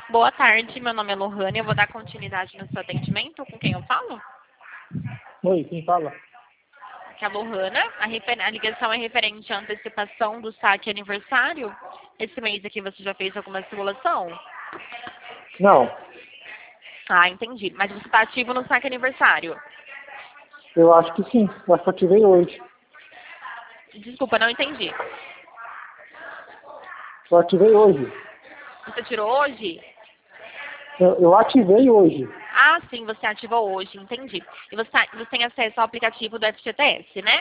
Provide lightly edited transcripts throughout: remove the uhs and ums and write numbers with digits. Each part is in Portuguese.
Boa tarde, meu nome é Lohane, eu vou dar continuidade no seu atendimento. Com quem eu falo? Oi, quem fala? Que é a Lohana. A ligação é referente à antecipação do saque aniversário. Esse mês aqui você já fez alguma simulação? Não, Ah, entendi. Mas você está ativo no saque aniversário? eu acho que sim. Eu acho que eu ativei hoje. Desculpa, não entendi. Eu ativei hoje. Você tirou hoje? Eu ativei hoje. Ah, sim, você ativou hoje, entendi. E você tem acesso ao aplicativo do FGTS, né?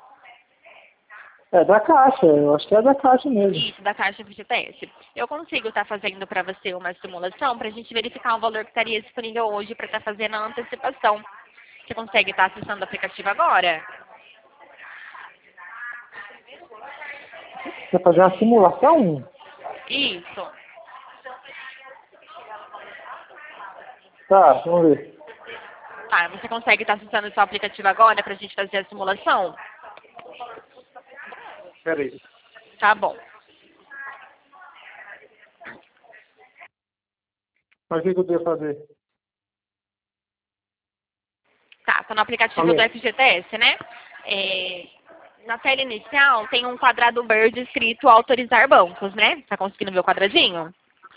É da Caixa, eu acho que é da Caixa mesmo. Isso, da Caixa FGTS. Eu consigo estar fazendo para você uma simulação para a gente verificar o valor que estaria disponível hoje para estar fazendo a antecipação. Você consegue estar acessando o aplicativo agora? Quer fazer uma simulação? Isso. Tá, vamos ver. Tá, você consegue estar acessando o seu aplicativo agora para a gente fazer a simulação? Espera aí. Tá bom. Mas o que eu devo fazer? Tá no aplicativo Alô? do FGTS, né? Na tela inicial tem um quadrado verde escrito autorizar bancos, né? Tá conseguindo ver o quadradinho?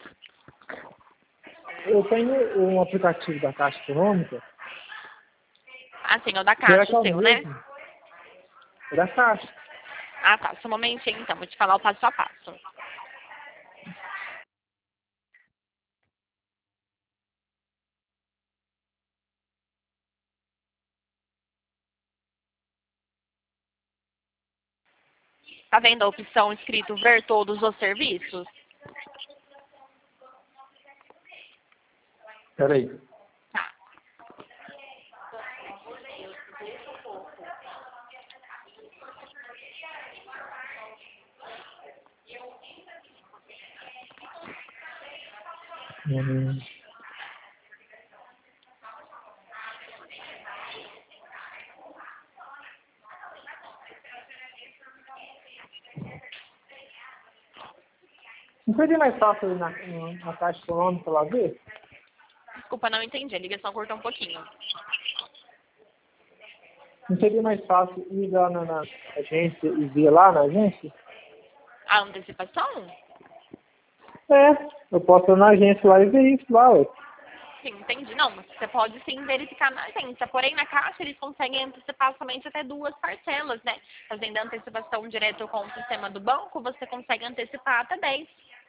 Eu tenho um aplicativo da Caixa Econômica, Assim, é o da que é Caixa, que o é o seu, né? mesmo. É da Caixa. Ah, tá. Só um momentinho, então. Vou te falar o passo a passo. Tá vendo a opção escrito ver todos os serviços? Espera aí. Tá. Hum. Não seria mais fácil ir na Caixa Econômica lá ver? Desculpa, não entendi. A ligação cortou um pouquinho. Não seria mais fácil ir lá na agência e ver lá na agência? A antecipação? É, eu posso ir na agência lá e ver isso lá, ué. Sim, entendi. Não, você pode sim verificar na agência. Porém, na Caixa, eles conseguem antecipar somente até 2 parcelas, né? Fazendo a antecipação direto com o sistema do banco, você consegue antecipar até 10.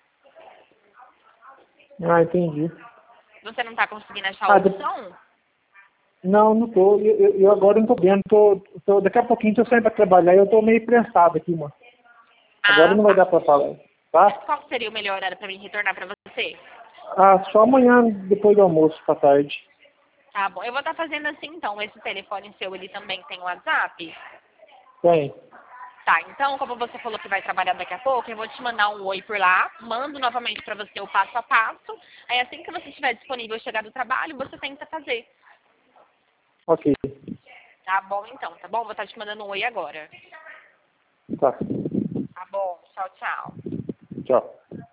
Ah, entendi. Você não está conseguindo achar a Ah, opção? não, não tô. Eu agora não tô vendo. Daqui a pouquinho eu saio pra trabalhar e eu tô meio prensado aqui, mano. Agora Ah, não vai dar tá. pra falar, tá? Qual seria o melhor horário para mim retornar para você? Ah, só amanhã, depois do almoço, pra tarde. Tá bom. Eu vou estar fazendo assim, então. Esse telefone seu, ele também tem WhatsApp? Tem. Tá, então, como você falou que vai trabalhar daqui a pouco, eu vou te mandar um oi por lá, mando novamente para você o passo a passo. Aí, assim que você estiver disponível chegar do trabalho, você tenta fazer. Ok. Tá bom, então, tá bom? Vou estar te mandando um oi agora. Tá. Tá bom, tchau, tchau. Tchau.